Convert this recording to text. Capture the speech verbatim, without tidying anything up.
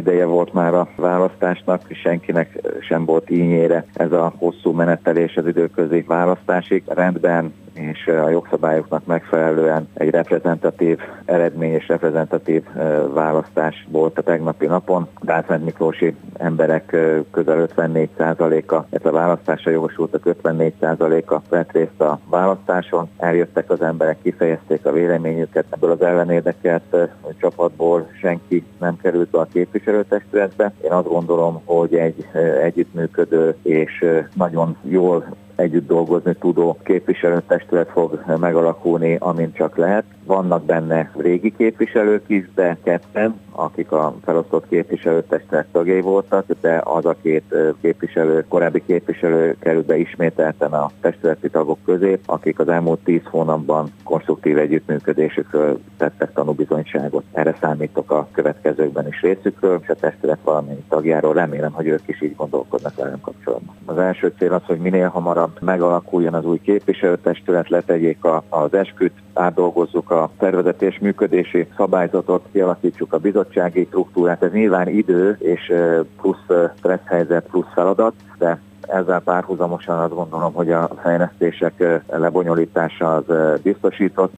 ideje volt már a választásnak, senkinek sem volt ínyére ez a hosszú menetelés az időközi választásig. Rendben és a jogszabályoknak megfelelően egy reprezentatív eredmény és reprezentatív választás volt a tegnapi napon. Dászent Miklósi emberek közel ötvennégy százaléka, ez a választásra jogosultak ötvennégy százaléka vett részt a választáson. Eljöttek az emberek, kifejezték a véleményüket. Ebből az ellenérdekelt csapatból senki nem került be a képviselőtestületbe. Én azt gondolom, hogy egy együttműködő és nagyon jól együtt dolgozni tudó képviselőtestület fog megalakulni, amint csak lehet. Vannak benne régi képviselők is, de ketten, akik a felosztott képviselőtestület tagjai voltak, de az a két képviselő, korábbi képviselő került be ismételten a testületi tagok közé, akik az elmúlt tíz hónapban konstruktív együttműködésükről tettek tanúbizonyságot. Erre számítok a következőkben is részükről, és a testület valamennyi tagjáról. Remélem, hogy ők is így gondolkodnak velem kapcsolatban. Az első cél az, hogy minél hamarabb megalakuljon az új képviselőtestület, letegyék a, az esküt, átdolgozzuk a szervezeti és működési szabályzatot, kialakítsuk a bizottsági struktúrát. Ez nyilván idő és plusz stressz helyzet, plusz feladat, de ezzel párhuzamosan azt gondolom, hogy a fejlesztések lebonyolítása az biztosított.